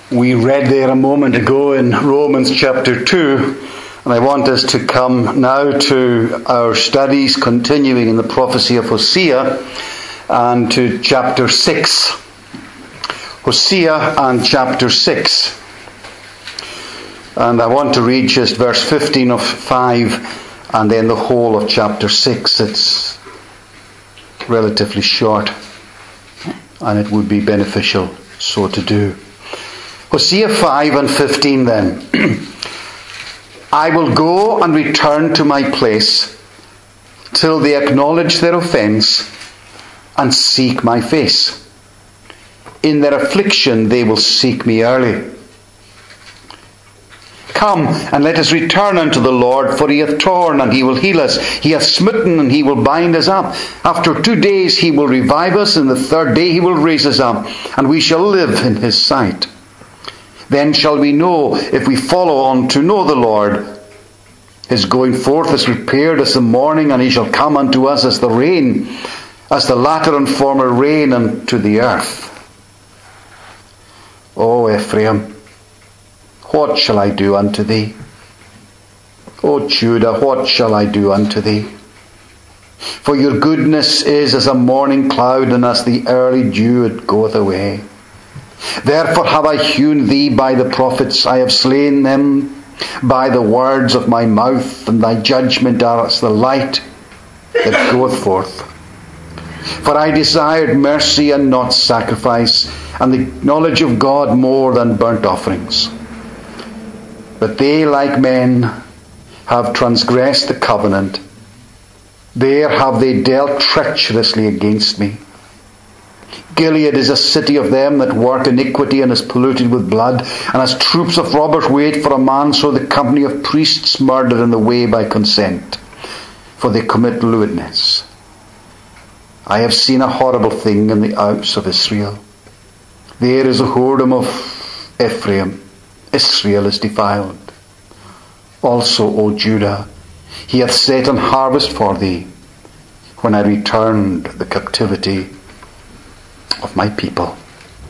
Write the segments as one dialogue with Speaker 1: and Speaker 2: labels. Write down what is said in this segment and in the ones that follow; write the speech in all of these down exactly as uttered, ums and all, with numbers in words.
Speaker 1: We read there a moment ago in Romans chapter two, and I want us to come now to our studies continuing in the prophecy of Hosea and to chapter six. Hosea and chapter six. And I want to read just verse fifteen of five and then the whole of chapter six. It's relatively short and it would be beneficial so to do. Hosea five and fifteen then. I will go and return to my place till they acknowledge their offence and seek my face. In their affliction they will seek me early. Come and let us return unto the Lord, for he hath torn and he will heal us. He hath smitten and he will bind us up. After two days he will revive us, and the third day he will raise us up, and we shall live in his sight. Then shall we know, if we follow on to know the Lord. His going forth is prepared as the morning, and he shall come unto us as the rain, as the latter and former rain unto the earth. O Ephraim, what shall I do unto thee? O Judah, what shall I do unto thee? For your goodness is as a morning cloud, and as the early dew it goeth away. Therefore have I hewn thee by the prophets, I have slain them by the words of my mouth, and thy judgment are as the light that goeth forth. For I desired mercy and not sacrifice, and the knowledge of God more than burnt offerings. But they, like men, have transgressed the covenant. There have they dealt treacherously against me. Gilead is a city of them that work iniquity, and is polluted with blood, and as troops of robbers wait for a man, so the company of priests murder in the way by consent, for they commit lewdness. I have seen a horrible thing in the house of Israel. There is a whoredom of Ephraim. Israel is defiled. Also, O Judah, he hath set an harvest for thee, when I returned the captivity of my people.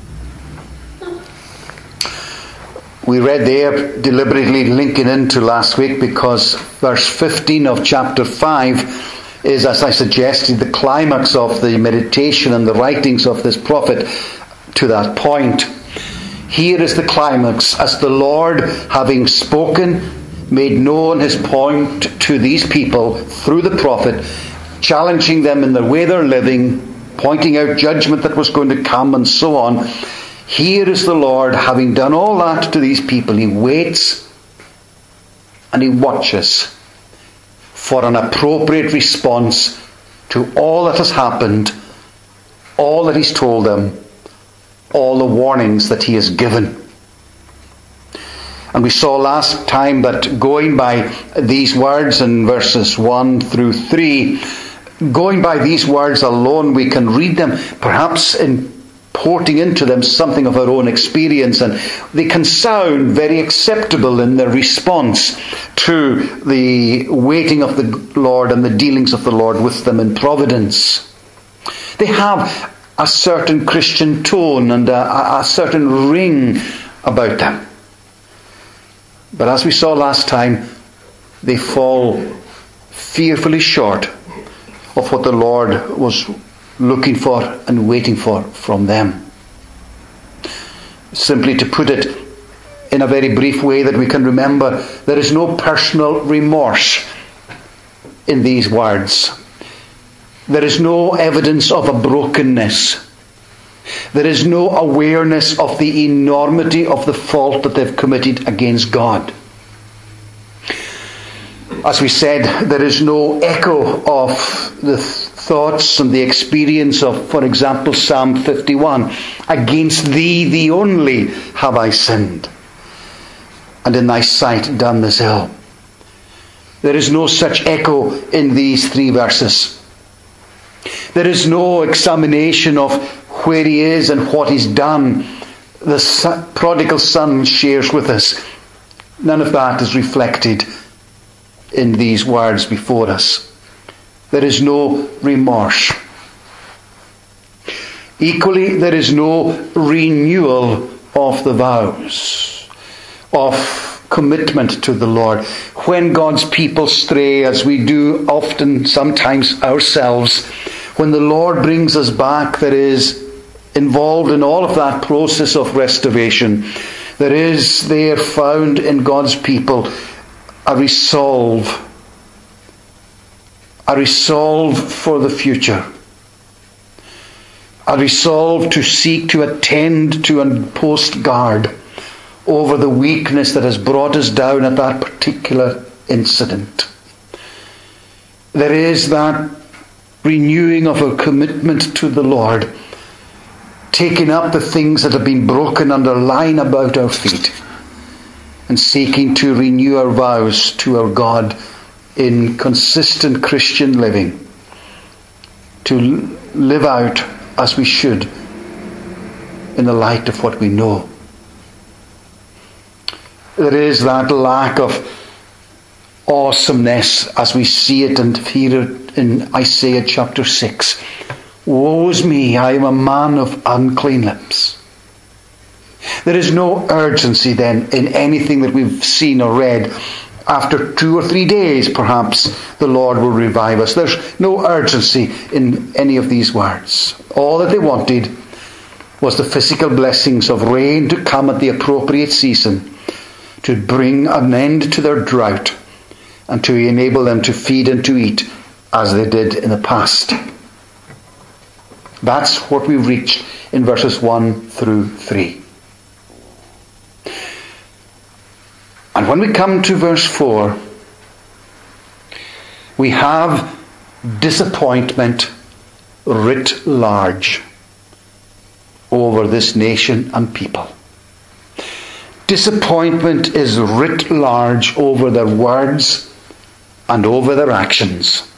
Speaker 1: We read there, deliberately linking into last week, because verse fifteen of chapter five is, as I suggested, the climax of the meditation and the writings of this prophet to that point. Here is the climax, as the Lord, having spoken, made known his point to these people through the prophet, challenging them in the way they're living, pointing out judgment that was going to come, and so on. Here is the Lord, having done all that to these people. He waits and he watches for an appropriate response to all that has happened, all that he's told them, all the warnings that he has given. And we saw last time that going by these words in verses one through three, going by these words alone, we can read them, perhaps importing into them something of our own experience, and they can sound very acceptable in their response to the waiting of the Lord and the dealings of the Lord with them in providence. They have a certain Christian tone and a, a certain ring about them. But as we saw last time, they fall fearfully short of what the Lord was looking for and waiting for from them. Simply to put it in a very brief way that we can remember, there is no personal remorse in these words. There is no evidence of a brokenness. There is no awareness of the enormity of the fault that they've committed against God. As we said, there is no echo of the thoughts and the experience of, for example, Psalm fifty-one. Against thee, thee only, have I sinned, and in thy sight done this ill. There is no such echo in these three verses. There is no examination of where he is and what he's done. The son, prodigal son shares with us. None of that is reflected in these words before us. There is no remorse. Equally, there is no renewal of the vows of commitment to the Lord. When God's people stray, as we do often, sometimes ourselves, when the Lord brings us back, there is involved in all of that process of restoration, there is there found in God's people a resolve, a resolve for the future, a resolve to seek to attend to and post guard over the weakness that has brought us down at that particular incident. There is that renewing of our commitment to the Lord, taking up the things that have been broken under lying about our feet, and seeking to renew our vows to our God in consistent Christian living, to live out as we should in the light of what we know. There is that lack of awesomeness as we see it and hear it in Isaiah chapter six. Woe is me, I am a man of unclean lips. There is no urgency then in anything that we've seen or read. After two or three days, perhaps, the Lord will revive us. There's no urgency in any of these words. All that they wanted was the physical blessings of rain to come at the appropriate season, to bring an end to their drought, and to enable them to feed and to eat as they did in the past. That's what we've reached in verses one through three. And when we come to verse four, we have disappointment writ large over this nation and people. Disappointment is writ large over their words and over their actions.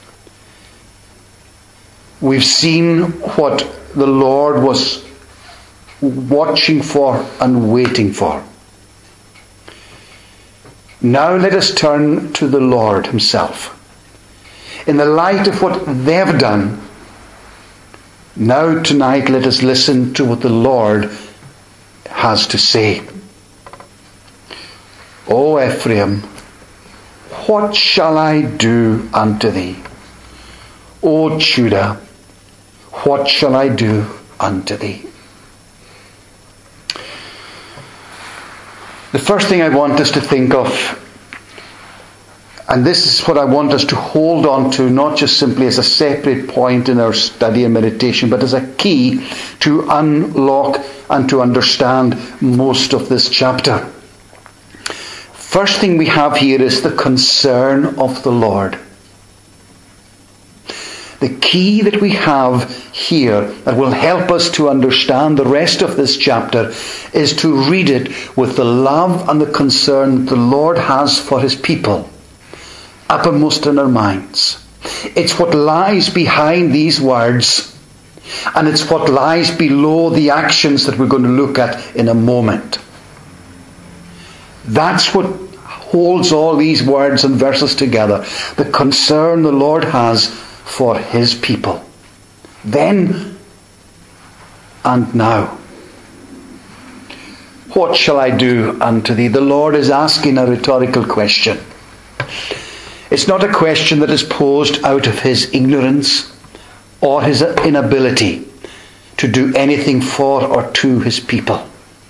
Speaker 1: We've seen what the Lord was watching for and waiting for. Now let us turn to the Lord himself. In the light of what they've done, now tonight let us listen to what the Lord has to say. O Ephraim, what shall I do unto thee? O Judah, what shall I do unto thee? The first thing I want us to think of, and this is what I want us to hold on to, not just simply as a separate point in our study and meditation, but as a key to unlock and to understand most of this chapter. First thing we have here is the concern of the Lord. The key that we have here that will help us to understand the rest of this chapter is to read it with the love and the concern the Lord has for his people uppermost in our minds. It's what lies behind these words, and it's what lies below the actions that we're going to look at in a moment. That's what holds all these words and verses together. The concern the Lord has for his people. Then and now. What shall I do unto thee? The Lord is asking a rhetorical question. It's not a question that is posed out of his ignorance or his inability to do anything for or to his people.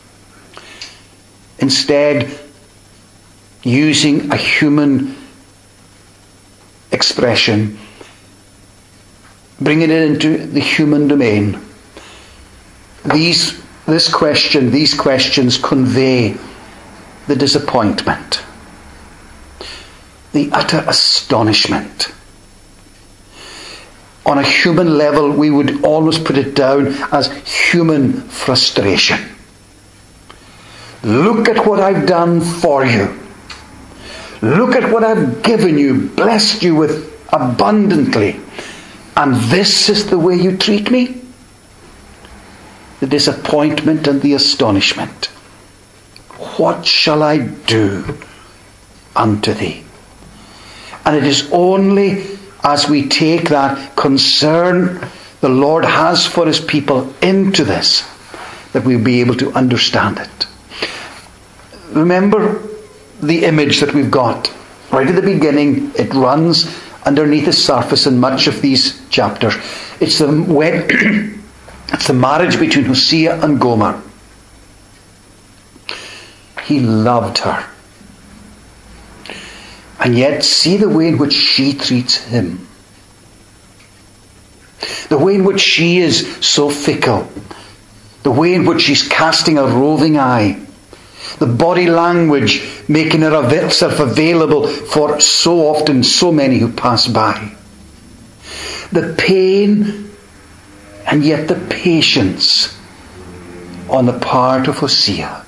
Speaker 1: Instead, using a human expression, bringing it into the human domain. These, this question, these questions convey the disappointment, the utter astonishment. On a human level, we would almost put it down as human frustration. Look at what I've done for you. Look at what I've given you, blessed you with abundantly. And this is the way you treat me? The disappointment and the astonishment. What shall I do unto thee? And it is only as we take that concern the Lord has for his people into this that we'll be able to understand it. Remember the image that we've got. Right at the beginning, it runs underneath the surface in much of these chapters. It's the, it's the marriage between Hosea and Gomer. He loved her. And yet, see the way in which she treats him. The way in which she is so fickle. The way in which she's casting a roving eye. The body language making herself available for so often so many who pass by. The pain and yet the patience on the part of Hosea.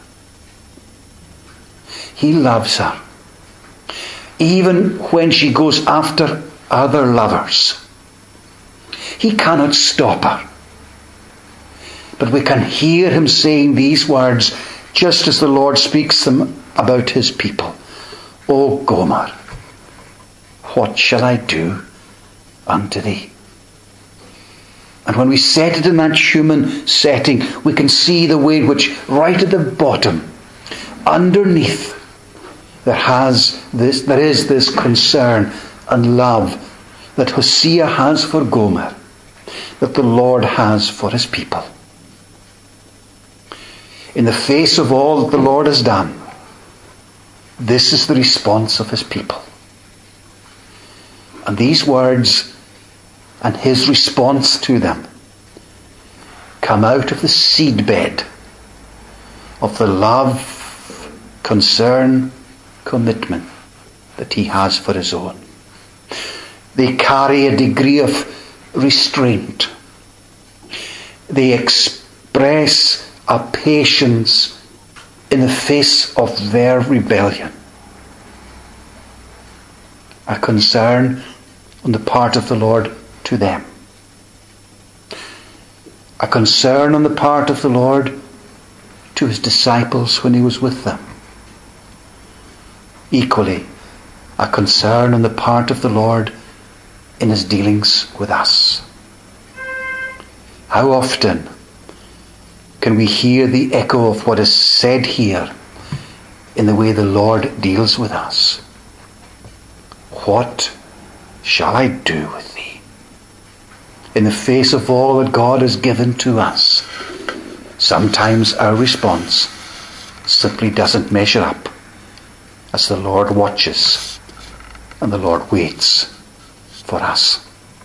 Speaker 1: He loves her. Even when she goes after other lovers. He cannot stop her. But we can hear him saying these words just as the Lord speaks them about his people. O Gomer, what shall I do unto thee? And when we set it in that human setting, we can see the way in which right at the bottom, underneath, there has this, there is this concern and love that Hosea has for Gomer, that the Lord has for his people. In the face of all that the Lord has done, this is the response of his people. And these words and his response to them come out of the seedbed of the love, concern, commitment that he has for his own. They carry a degree of restraint. They express a patience in the face of their rebellion. A concern on the part of the Lord to them. A concern on the part of the Lord to his disciples when he was with them. Equally, a concern on the part of the Lord in his dealings with us. How often can we hear the echo of what is said here in the way the Lord deals with us? What shall I do with thee? In the face of all that God has given to us, sometimes our response simply doesn't measure up as the Lord watches and the Lord waits for us.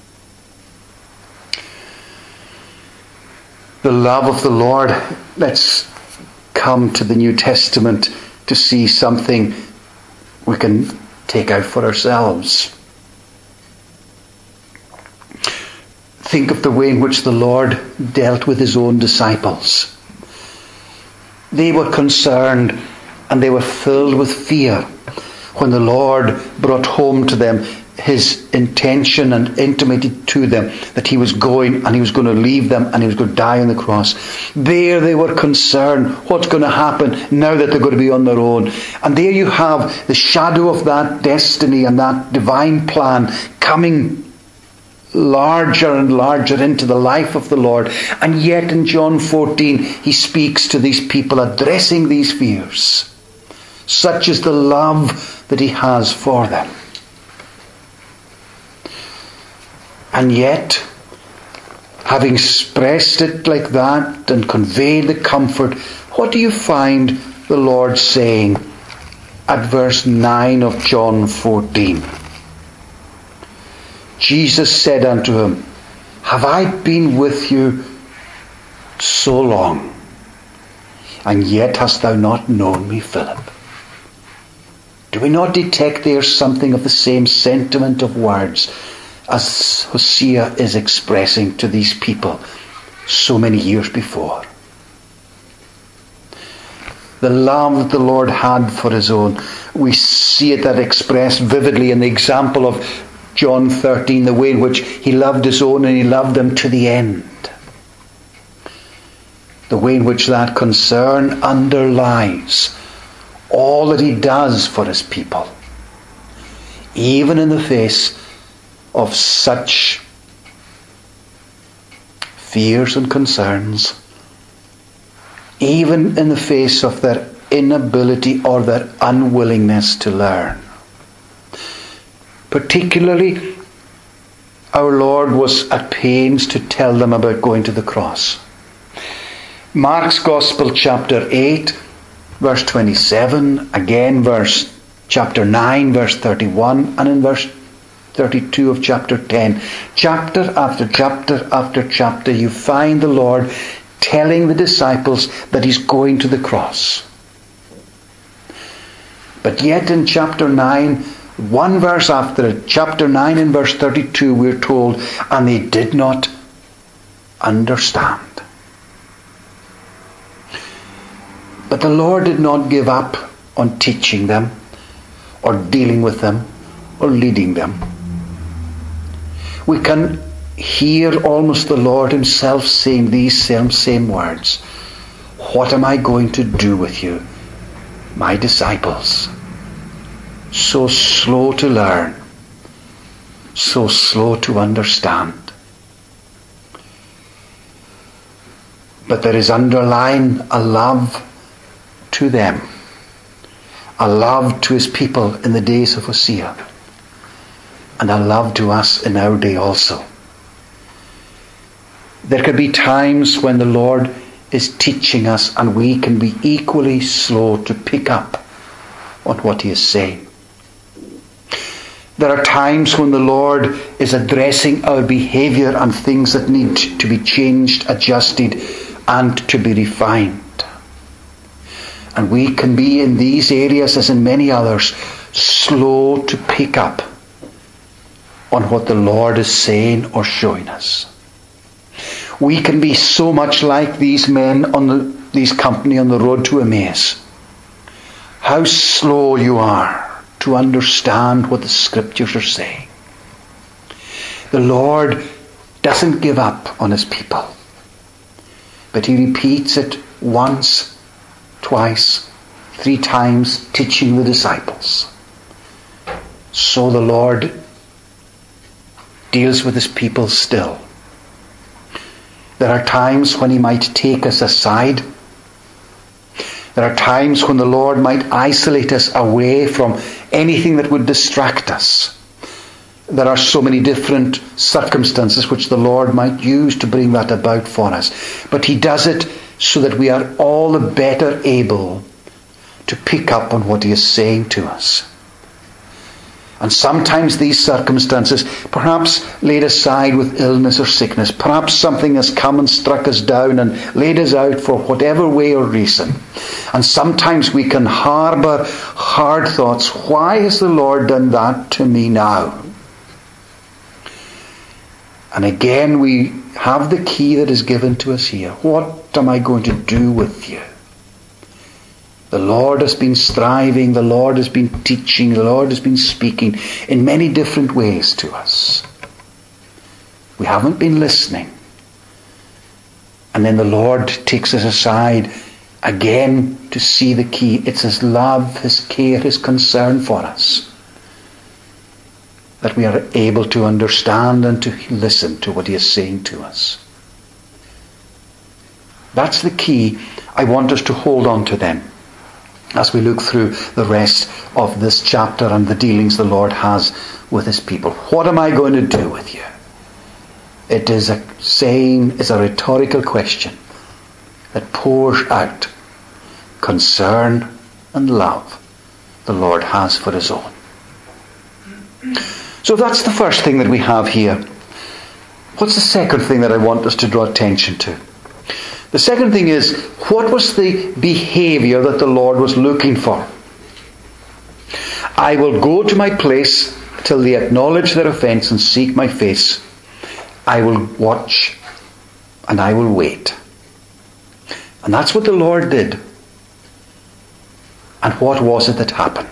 Speaker 1: The love of the Lord. Let's come to the New Testament to see something we can take out for ourselves. Think of the way in which the Lord dealt with his own disciples. They were concerned and they were filled with fear when the Lord brought home to them his intention and intimated to them that he was going and he was going to leave them and he was going to die on the cross. There they were concerned, what's going to happen now that they're going to be on their own? And there you have the shadow of that destiny and that divine plan coming larger and larger into the life of the Lord. And yet in John fourteen he speaks to these people addressing these fears. Such is the love that he has for them. And yet, having expressed it like that and conveyed the comfort, what do you find the Lord saying at verse nine of John fourteen? Jesus said unto him, Have I been with you so long, and yet hast thou not known me, Philip? Do we not detect there something of the same sentiment of words as Hosea is expressing to these people so many years before? The love that the Lord had for his own, we see it that expressed vividly in the example of John thirteen, the way in which he loved his own and he loved them to the end. The way in which that concern underlies all that he does for his people, even in the face of such fears and concerns, even in the face of their inability or their unwillingness to learn. Particularly, our Lord was at pains to tell them about going to the cross. Mark's Gospel, chapter eight, verse twenty-seven, again verse chapter nine, verse thirty-one, and in verse thirty-two of chapter ten. Chapter after chapter after chapter, you find the Lord telling the disciples that he's going to the cross. But yet in chapter nine, one verse after it, chapter nine and verse thirty-two, we're told, and they did not understand. But the Lord did not give up on teaching them, or dealing with them, or leading them. We can hear almost the Lord himself saying these same, same words. What am I going to do with you, my disciples? So slow to learn, so slow to understand. But there is underlying a love to them, a love to his people in the days of Hosea, and a love to us in our day also. There could be times when the Lord is teaching us and we can be equally slow to pick up on what he is saying. There are times when the Lord is addressing our behaviour and things that need to be changed, adjusted, and to be refined. And we can be in these areas, as in many others, slow to pick up on what the Lord is saying or showing us. We can be so much like these men on the these company on the road to Emmaus. How slow you are to understand what the Scriptures are saying. The Lord doesn't give up on his people, but he repeats it once, twice, three times, teaching the disciples. So the Lord deals with his people still. There are times when he might take us aside. There are times when the Lord might isolate us away from anything that would distract us. There are so many different circumstances which the Lord might use to bring that about for us. But he does it so that we are all the better able to pick up on what he is saying to us. And sometimes these circumstances, perhaps laid aside with illness or sickness, perhaps something has come and struck us down and laid us out for whatever way or reason. And sometimes we can harbour hard thoughts. Why has the Lord done that to me now? And again we have the key that is given to us here. What am I going to do with you? The Lord has been striving, the Lord has been teaching, the Lord has been speaking in many different ways to us. We haven't been listening. And then the Lord takes us aside again to see the key. It's his love, his care, his concern for us, that we are able to understand and to listen to what he is saying to us. That's the key. I want us to hold on to them as we look through the rest of this chapter and the dealings the Lord has with his people. What am I going to do with you? It is a saying, is a rhetorical question that pours out concern and love the Lord has for his own. So that's the first thing that we have here. What's the second thing that I want us to draw attention to? The second thing is, what was the behaviour that the Lord was looking for? I will go to my place till they acknowledge their offence and seek my face. I will watch and I will wait. And that's what the Lord did. And what was it that happened?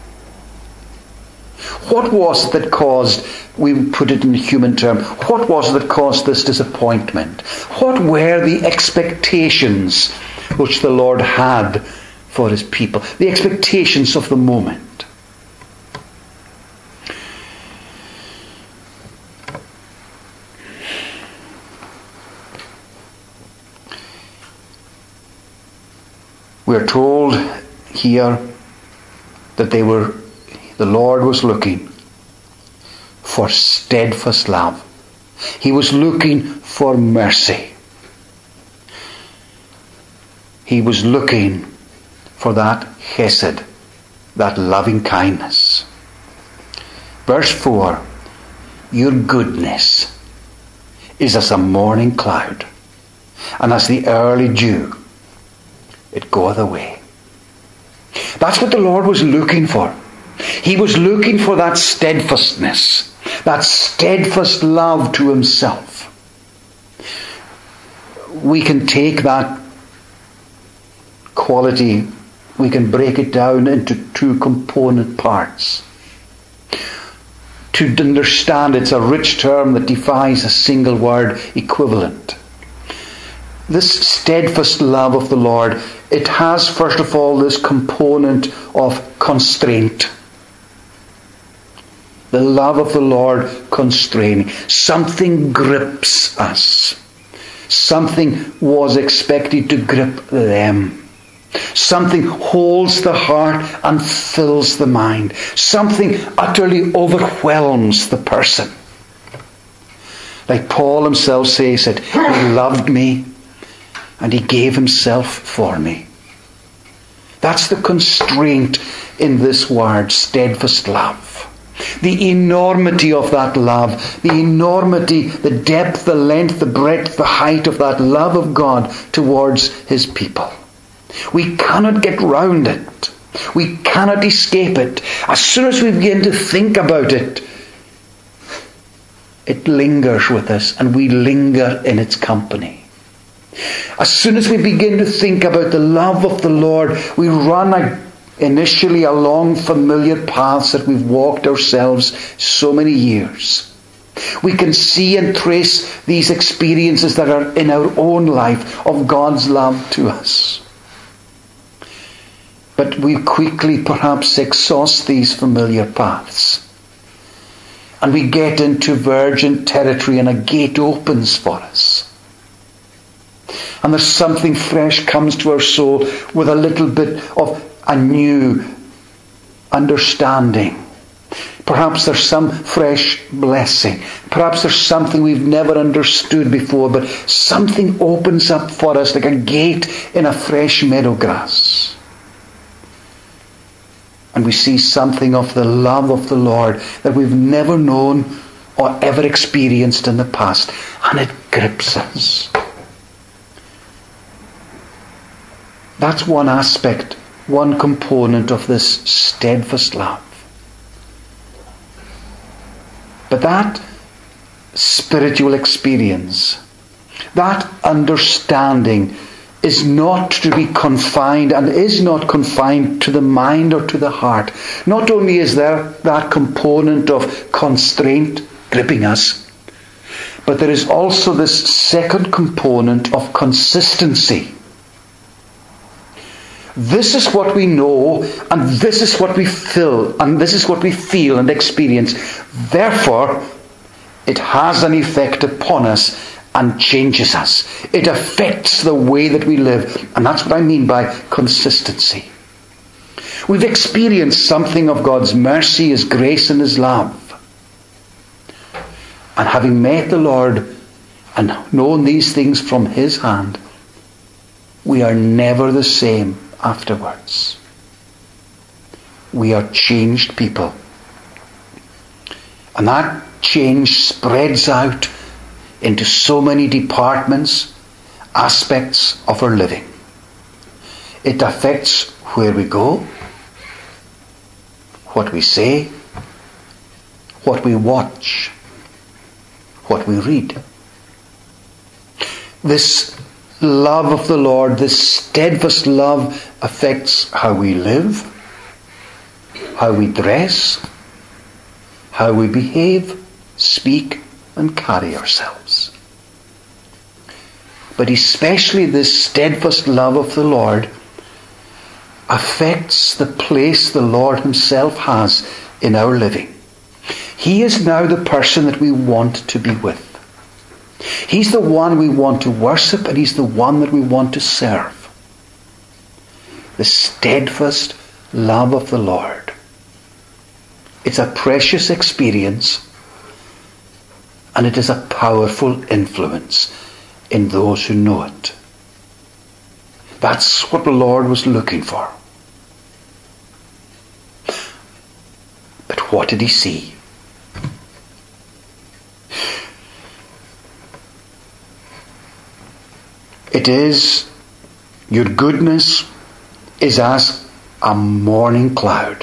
Speaker 1: What was it that caused, we put it in human term, what was it that caused this disappointment? What were the expectations which the Lord had for his people? The expectations of the moment. We are told here that they were, the Lord was looking for steadfast love. He was looking for mercy. He was looking for that chesed, that loving kindness. Verse four, your goodness is as a morning cloud, and as the early dew, it goeth away. That's what the Lord was looking for. He was looking for that steadfastness, that steadfast love to himself. We can take that quality, we can break it down into two component parts. To understand, it's a rich term that defies a single word equivalent. This steadfast love of the Lord, it has first of all this component of constraint. The love of the Lord constraining. Something grips us. Something was expected to grip them. Something holds the heart and fills the mind. Something utterly overwhelms the person. Like Paul himself says it, he loved me and he gave himself for me. That's the constraint in this word, steadfast love. The enormity of that love, the enormity, the depth, the length, the breadth, the height of that love of God towards his people. We cannot get round it. We cannot escape it. As soon as we begin to think about it, it lingers with us and we linger in its company. As soon as we begin to think about the love of the Lord, we run initially along familiar paths that we've walked ourselves so many years. We can see and trace these experiences that are in our own life of God's love to us. But we quickly perhaps exhaust these familiar paths. And we get into virgin territory and a gate opens for us. And there's something fresh comes to our soul with a little bit of a new understanding. Perhaps there's some fresh blessing. Perhaps there's something we've never understood before, but something opens up for us like a gate in a fresh meadow grass. And we see something of the love of the Lord that we've never known or ever experienced in the past. And it grips us. That's one aspect, one component of this steadfast love. But that spiritual experience, that understanding is not to be confined and is not confined to the mind or to the heart. Not only is there that component of constraint gripping us, but there is also this second component of consistency. This is what we know, and this is what we feel, and this is what we feel and experience. Therefore, it has an effect upon us and changes us. It affects the way that we live. And that's what I mean by consistency. We've experienced something of God's mercy, his grace and his love. And having met the Lord and known these things from his hand, we are never the same afterwards. We are changed people. And that change spreads out into so many departments, aspects of our living. It affects where we go, what we say, what we watch, what we read. This love of the Lord, this steadfast love affects how we live, how we dress, how we behave, speak, and carry ourselves. But especially this steadfast love of the Lord affects the place the Lord himself has in our living. He is now the person that we want to be with. He's the one we want to worship, and he's the one that we want to serve. The steadfast love of the Lord. It's a precious experience, and it is a powerful influence in those who know it. That's what the Lord was looking for. But what did he see? It is, your goodness is as a morning cloud.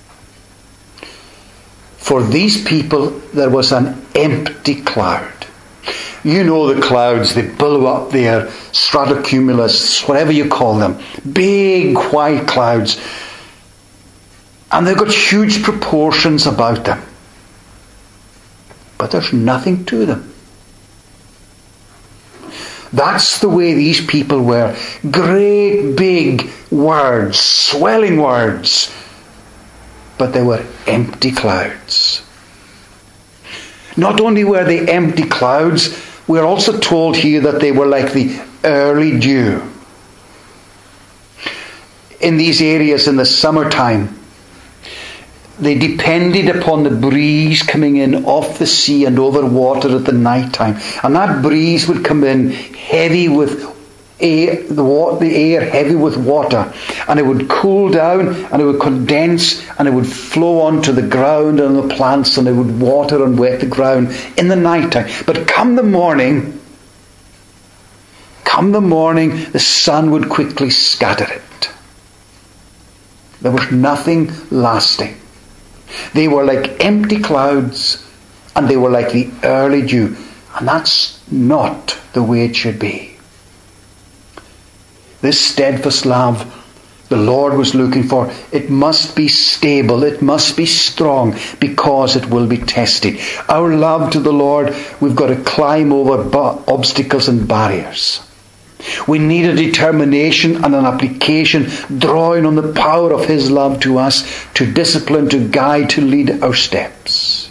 Speaker 1: For these people, there was an empty cloud. You know the clouds, they billow up there, stratocumulus, whatever you call them. Big white clouds. And they've got huge proportions about them. But there's nothing to them. That's the way these people were. Great big words, swelling words. But they were empty clouds. Not only were they empty clouds, we're also told here that they were like the early dew. In these areas in the summertime, they depended upon the breeze coming in off the sea and over water at the night time. And that breeze would come in heavy with air, the, wa- the air heavy with water. And it would cool down and it would condense and it would flow onto the ground and the plants and it would water and wet the ground in the night time. But come the morning, come the morning, the sun would quickly scatter it. There was nothing lasting. They were like empty clouds, and they were like the early dew. And that's not the way it should be. This steadfast love the Lord was looking for, it must be stable, it must be strong, because it will be tested. Our love to the Lord, we've got to climb over bu- obstacles and barriers. We need a determination and an application, drawing on the power of His love to us, to discipline, to guide, to lead our steps.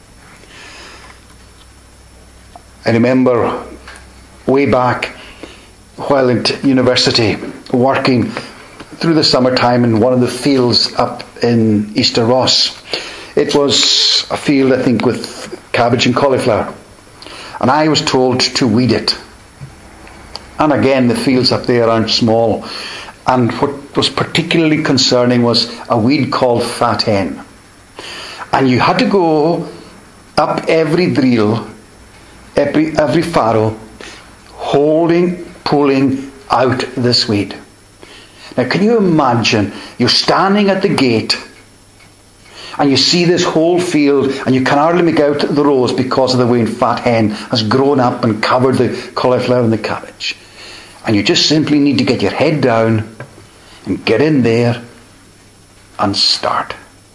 Speaker 1: I remember way back while at university, working through the summertime in one of the fields up in Easter Ross. It was a field, I think, with cabbage and cauliflower. And I was told to weed it. And again, the fields up there aren't small. And what was particularly concerning was a weed called fat hen. And you had to go up every drill, every, every furrow, holding, pulling out this weed. Now, can you imagine, you're standing at the gate and you see this whole field and you can hardly make out the rows because of the way fat hen has grown up and covered the cauliflower and the cabbage. And you just simply need to get your head down and get in there and start.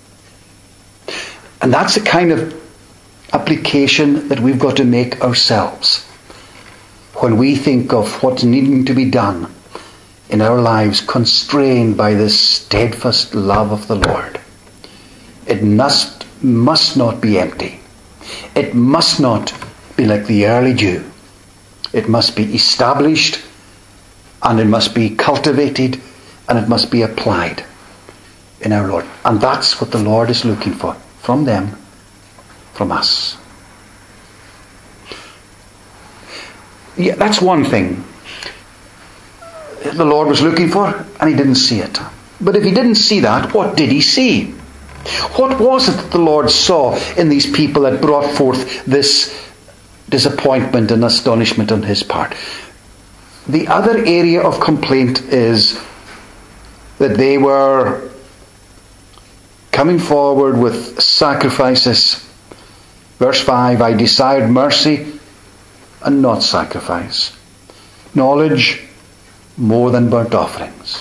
Speaker 1: And that's the kind of application that we've got to make ourselves when we think of what's needing to be done in our lives, constrained by this steadfast love of the Lord. It must, must not be empty. It must not be like the early dew. It must be established, and it must be cultivated, and it must be applied in our Lord. And that's what the Lord is looking for from them, from us. Yeah, that's one thing the Lord was looking for, and He didn't see it. But if He didn't see that, what did He see? What was it that the Lord saw in these people that brought forth this disappointment and astonishment on His part? The other area of complaint is that they were coming forward with sacrifices. Verse five, I desired mercy and not sacrifice, knowledge more than burnt offerings.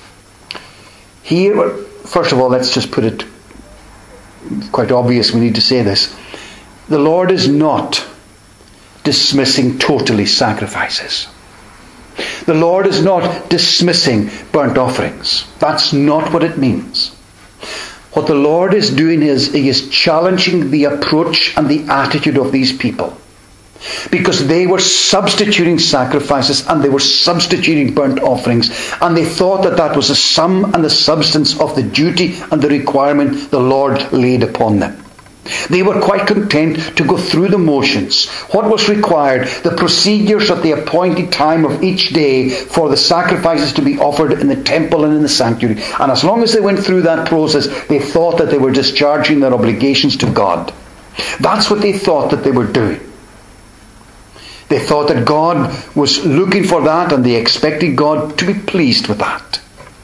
Speaker 1: Here, first of all, let's just put it quite obvious, we need to say this. The Lord is not dismissing totally sacrifices. The Lord is not dismissing burnt offerings. That's not what it means. What the Lord is doing is He is challenging the approach and the attitude of these people. Because they were substituting sacrifices and they were substituting burnt offerings, and they thought that that was the sum and the substance of the duty and the requirement the Lord laid upon them. They were quite content to go through the motions. What was required, the procedures at the appointed time of each day for the sacrifices to be offered in the temple and in the sanctuary. And as long as they went through that process, they thought that they were discharging their obligations to God. That's what they thought that they were doing. They thought that God was looking for that, and they expected God to be pleased with that.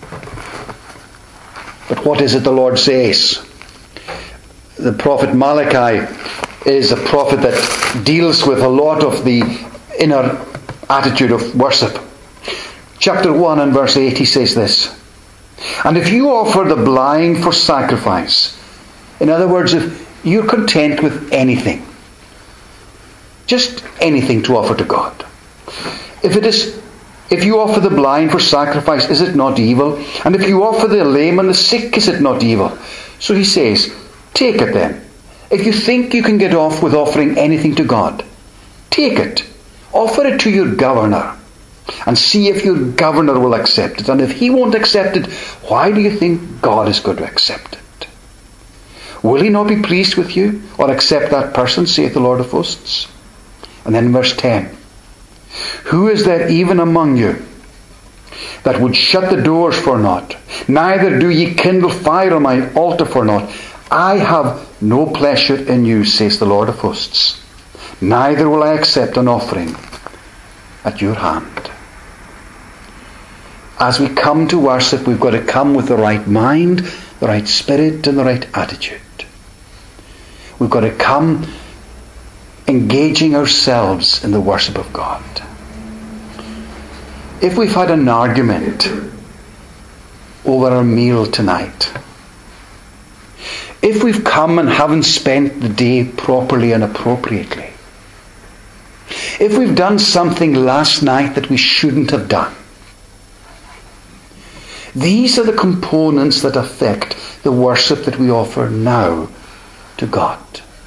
Speaker 1: But what is it the Lord says? The prophet Malachi is a prophet that deals with a lot of the inner attitude of worship. Chapter one and verse eight, he says this: "And if you offer the blind for sacrifice," in other words, if you're content with anything, just anything to offer to God. If it is, if you offer the blind for sacrifice, is it not evil? And if you offer the lame and the sick, is it not evil? So he says, take it then. If you think you can get off with offering anything to God, take it. Offer it to your governor and see if your governor will accept it. And if he won't accept it, why do you think God is going to accept it? Will he not be pleased with you or accept that person, saith the Lord of hosts? And then verse ten. Who is there even among you that would shut the doors for naught? Neither do ye kindle fire on my altar for naught. I have no pleasure in you, says the Lord of hosts. Neither will I accept an offering at your hand. As we come to worship, we've got to come with the right mind, the right spirit, and the right attitude. We've got to come engaging ourselves in the worship of God. If we've had an argument over our meal tonight, if we've come and haven't spent the day properly and appropriately, if we've done something last night that we shouldn't have done, these are the components that affect the worship that we offer now to God.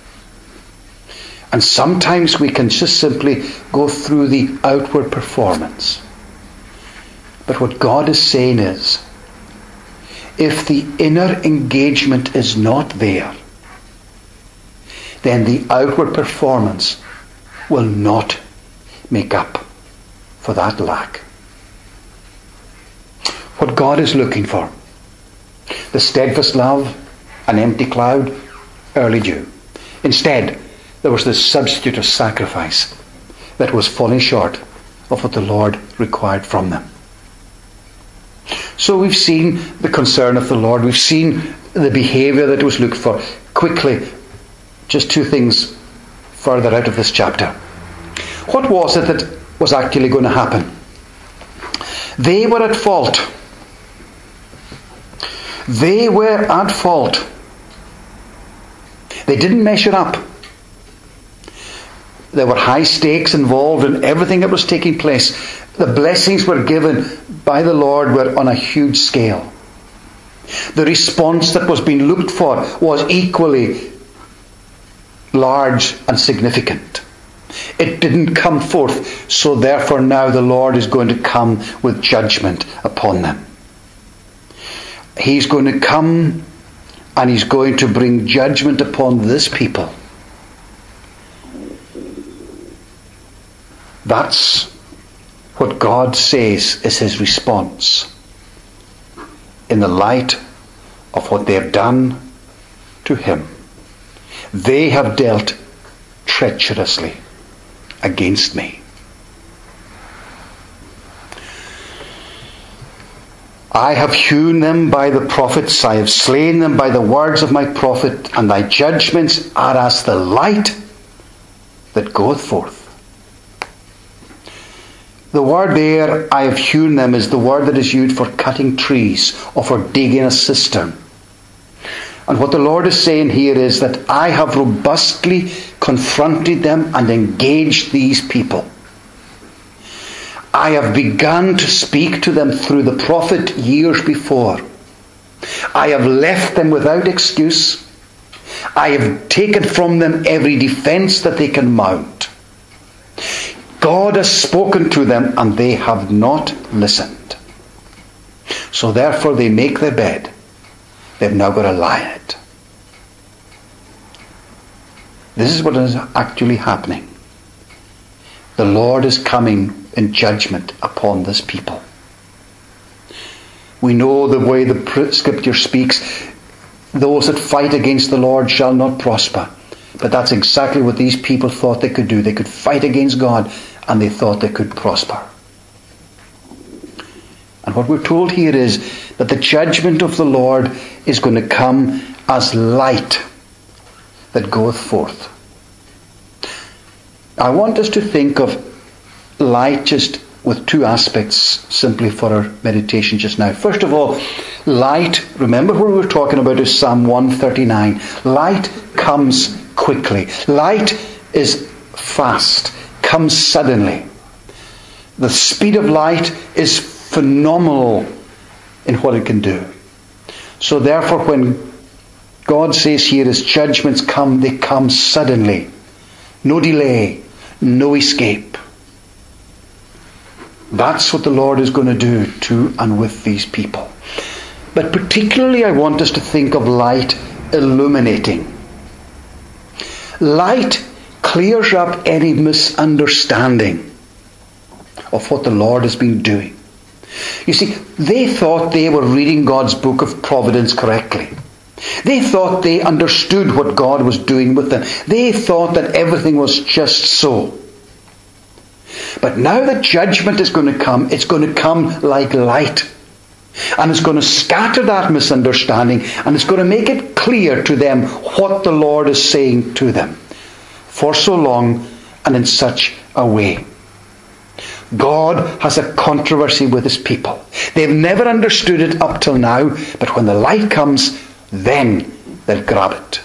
Speaker 1: And sometimes we can just simply go through the outward performance. But what God is saying is, if the inner engagement is not there, then the outward performance will not make up for that lack. What God is looking for: the steadfast love, an empty cloud, early dew. Instead, there was this substitute of sacrifice that was falling short of what the Lord required from them. So we've seen the concern of the Lord. We've seen the behaviour that was looked for. Quickly, just two things further out of this chapter. What was it that was actually going to happen? They were at fault. They were at fault. They didn't measure up. There were high stakes involved in everything that was taking place. The blessings were given by the Lord were on a huge scale. The response that was being looked for was equally large and significant. It didn't come forth, so therefore now the Lord is going to come with judgment upon them. He's going to come and He's going to bring judgment upon this people. That's what God says is His response in the light of what they've done to Him. They have dealt treacherously against me. I have hewn them by the prophets, I have slain them by the words of my prophet, and thy judgments are as the light that goeth forth. The word there, I have hewn them, is the word that is used for cutting trees or for digging a cistern. And what the Lord is saying here is that I have robustly confronted them and engaged these people. I have begun to speak to them through the prophet years before. I have left them without excuse. I have taken from them every defense that they can mount. God has spoken to them and they have not listened. So therefore they make their bed. They've now got to lie in it. This is what is actually happening. The Lord is coming in judgment upon this people. We know the way the scripture speaks, those that fight against the Lord shall not prosper. But that's exactly what these people thought they could do. They could fight against God and they thought they could prosper. And what we're told here is that the judgment of the Lord is going to come as light that goeth forth. I want us to think of light just with two aspects simply for our meditation just now. First of all, light, remember what we were talking about is Psalm one thirty-nine. Light comes quickly. Light is fast, comes suddenly. The speed of light is phenomenal in what it can do. So therefore when God says here his judgments come, they come suddenly. No delay, no escape. That's what the Lord is going to do to and with these people. But particularly I want us to think of light illuminating. Light clears up any misunderstanding of what the Lord has been doing. You see, they thought they were reading God's book of providence correctly. They thought they understood what God was doing with them. They thought that everything was just so. But now that judgment is going to come, it's going to come like light. And it's going to scatter that misunderstanding, and it's going to make it clear to them what the Lord is saying to them for so long and in such a way. God has a controversy with his people. They've never understood it up till now, but when the light comes, then they'll grab it.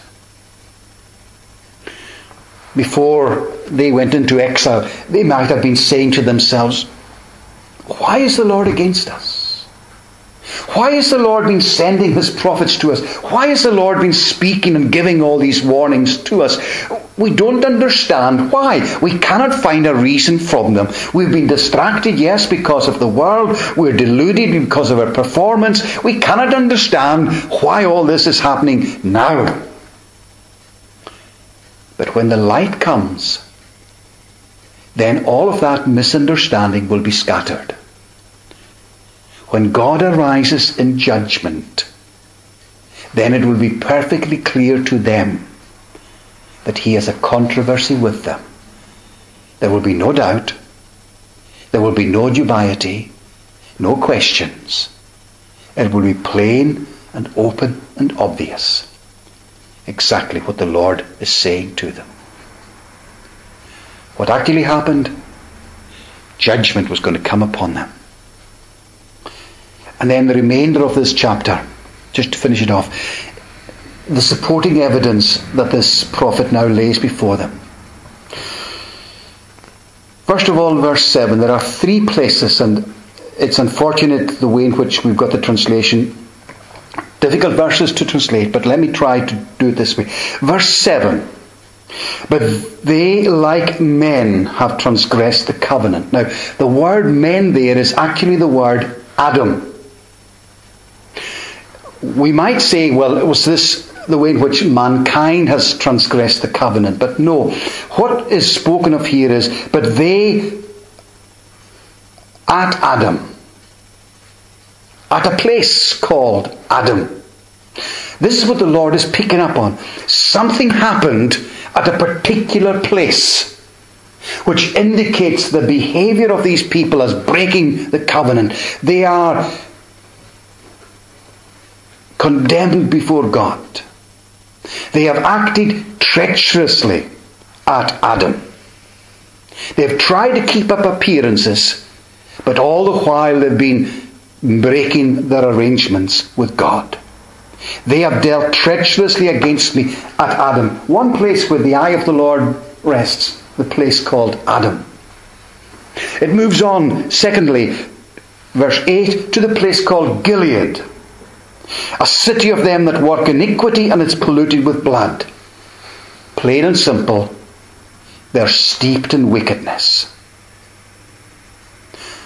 Speaker 1: Before they went into exile, they might have been saying to themselves, why is the Lord against us? Why has the Lord been sending his prophets to us? Why has the Lord been speaking and giving all these warnings to us? We don't understand why. We cannot find a reason from them. We've been distracted, yes, because of the world. We're deluded because of our performance. We cannot understand why all this is happening now. But when the light comes, then all of that misunderstanding will be scattered. When God arises in judgment, then it will be perfectly clear to them that he has a controversy with them. There will be no doubt. There will be no dubiety, no questions. It will be plain and open and obvious. Exactly what the Lord is saying to them. What actually happened? Judgment was going to come upon them. And then the remainder of this chapter, just to finish it off, the supporting evidence that this prophet now lays before them. First of all, verse seven, there are three places, and it's unfortunate the way in which we've got the translation. Difficult verses to translate, but let me try to do it this way. Verse seven, but they like men have transgressed the covenant. Now, the word men there is actually the word Adam. We might say, well, was this the way in which mankind has transgressed the covenant? But no. What is spoken of here is, but they at Adam, at a place called Adam. This is what the Lord is picking up on. Something happened at a particular place, which indicates the behavior of these people as breaking the covenant. They are condemned before God. They have acted treacherously at Adam. They have tried to keep up appearances, but all the while they've been breaking their arrangements with God. They have dealt treacherously against me at Adam. One place where the eye of the Lord rests, the place called Adam. It moves on, secondly, verse eight, to the place called Gilead. A city of them that work iniquity, and it's polluted with blood. Plain and simple, they're steeped in wickedness.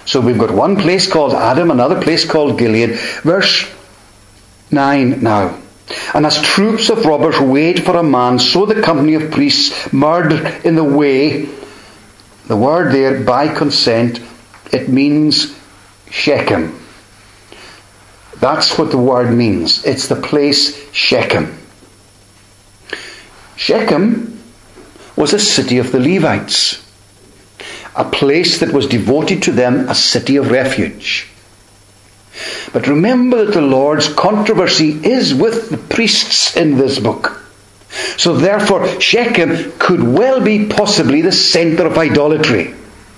Speaker 1: So we've got one place called Adam, another place called Gilead. Verse nine now. And as troops of robbers wait for a man, so the company of priests murdered in the way. The word there, by consent, it means Shechem. That's what the word means. It's the place Shechem. Shechem was a city of the Levites, a place that was devoted to them, a city of refuge. But remember that the Lord's controversy is with the priests in this book. So therefore, Shechem could well be possibly the centre of idolatry.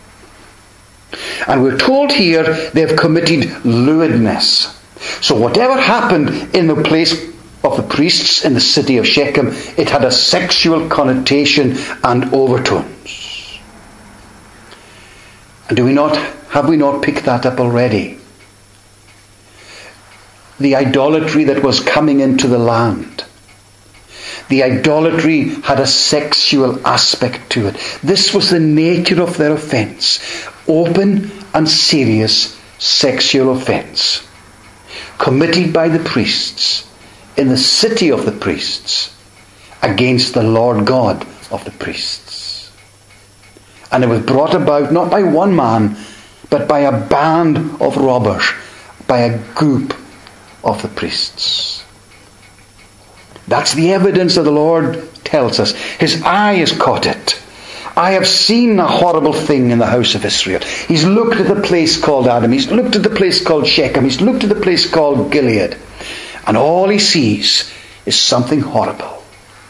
Speaker 1: And we're told here they have committed lewdness. So whatever happened in the place of the priests in the city of Shechem, it had a sexual connotation and overtones. And do we not, have we not picked that up already? The idolatry that was coming into the land. The idolatry had a sexual aspect to it. This was the nature of their offence. Open and serious sexual offence. Committed by the priests in the city of the priests against the Lord God of the priests. And it was brought about not by one man, but by a band of robbers, by a group of the priests. That's the evidence that the Lord tells us. His eye has caught it. I have seen a horrible thing in the house of Israel. He's looked at the place called Adam. He's looked at the place called Shechem. He's looked at the place called Gilead. And all he sees is something horrible.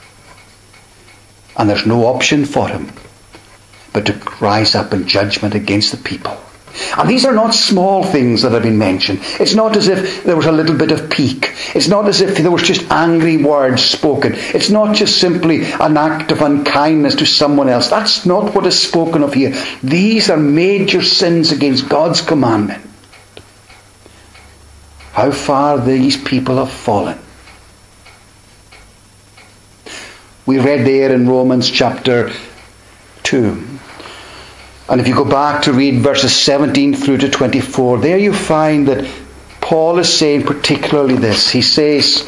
Speaker 1: And there's no option for him but to rise up in judgment against the people. And these are not small things that have been mentioned. It's not as if there was a little bit of pique. It's not as if there was just angry words spoken. It's not just simply an act of unkindness to someone else. That's not what is spoken of here. These are major sins against God's commandment. How far these people have fallen. We read there in Romans chapter two. And if you go back to read verses seventeen through to twenty-four, there you find that Paul is saying particularly this. He says,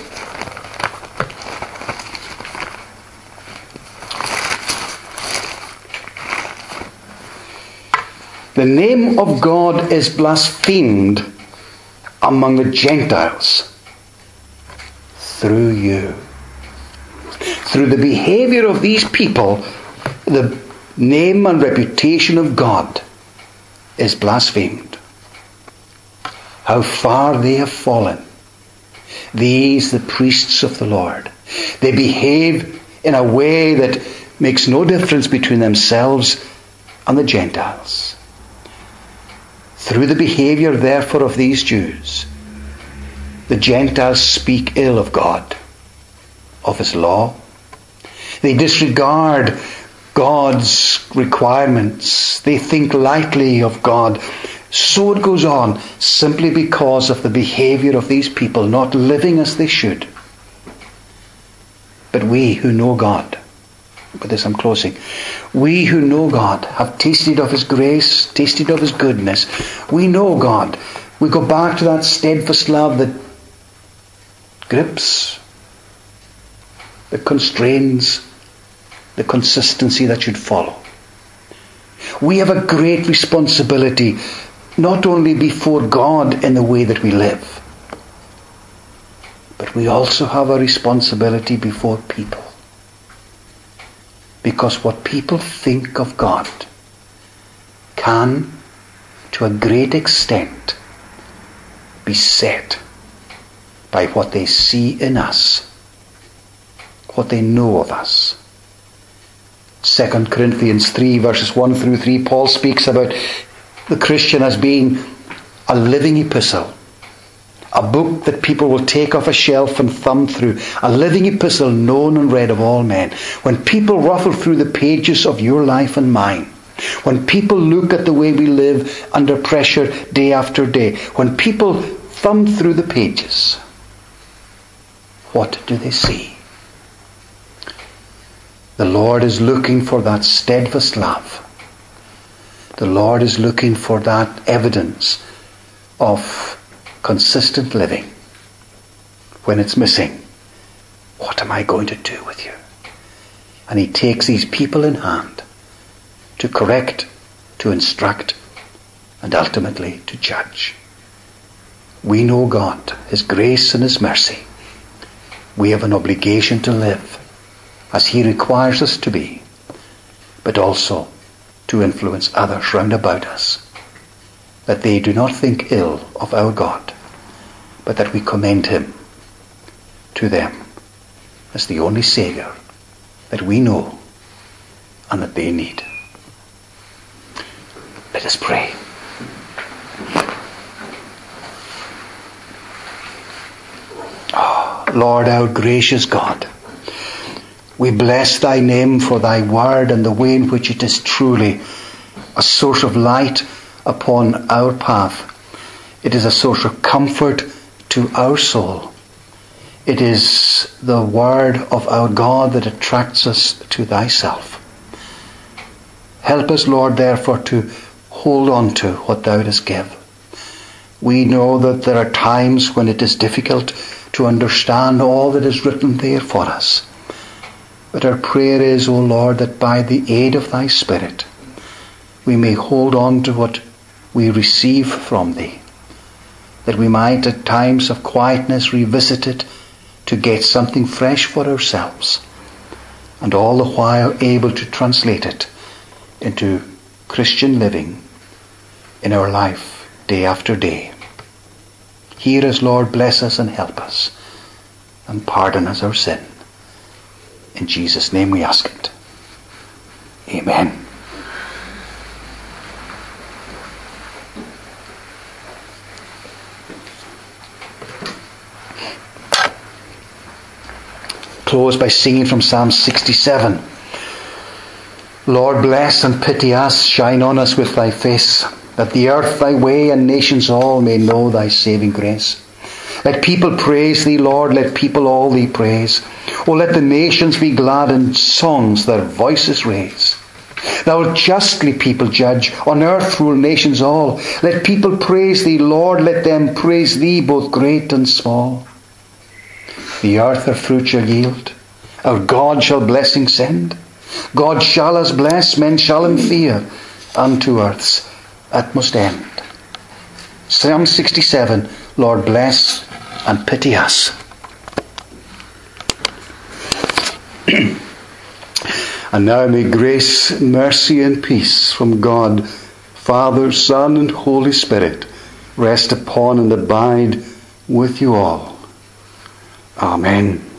Speaker 1: the name of God is blasphemed among the Gentiles through you. Through the behavior of these people, the name and reputation of God is blasphemed. How far they have fallen. These, the priests of the Lord. They behave in a way that makes no difference between themselves and the Gentiles. Through the behavior, therefore, of these Jews, the Gentiles speak ill of God, of His law. They disregard God's requirements. They think lightly of God. So it goes on, simply because of the behavior of these people, not living as they should. But we who know God, with this I'm closing, we who know God have tasted of His grace, tasted of His goodness. We know God. We go back to that steadfast love that grips, that constrains, the consistency that should follow. We have a great responsibility, not only before God in the way that we live, but we also have a responsibility before people. Because what people think of God can, to a great extent, be set by what they see in us, what they know of us. Second Corinthians three, verses one through three, Paul speaks about the Christian as being a living epistle. A book that people will take off a shelf and thumb through. A living epistle known and read of all men. When people ruffle through the pages of your life and mine. When people look at the way we live under pressure day after day. When people thumb through the pages. What do they see? The Lord is looking for that steadfast love. The Lord is looking for that evidence of consistent living. When it's missing, what am I going to do with you? And he takes these people in hand to correct, to instruct, and ultimately to judge. We know God, His grace and His mercy. We have an obligation to live as He requires us to be, but also to influence others round about us, that they do not think ill of our God, but that we commend Him to them as the only Saviour that we know and that they need. Let us pray. Oh, Lord, our gracious God, we bless Thy name for Thy word and the way in which it is truly a source of light upon our path. It is a source of comfort to our soul. It is the word of our God that attracts us to Thyself. Help us, Lord, therefore, to hold on to what Thou dost give. We know that there are times when it is difficult to understand all that is written there for us. But our prayer is, O Lord, that by the aid of Thy Spirit, we may hold on to what we receive from Thee, that we might at times of quietness revisit it to get something fresh for ourselves, and all the while able to translate it into Christian living in our life day after day. Hear us, Lord, bless us and help us, and pardon us our sin. In Jesus' name we ask it. Amen. Close by singing from Psalm sixty-seven. Lord, bless and pity us, shine on us with Thy face, that the earth Thy way and nations all may know Thy saving grace. Let people praise Thee, Lord, let people all Thee praise. O let the nations be glad and songs their voices raise. Thou wilt justly people judge, on earth rule nations all. Let people praise Thee, Lord, let them praise Thee, both great and small. The earth her fruit shall yield, our God shall blessing send. God shall us bless, men shall Him fear, unto earth's utmost end. Psalm sixty-seven, Lord, bless and pity us. And now may grace, mercy and peace from God, Father, Son and Holy Spirit rest upon and abide with you all. Amen.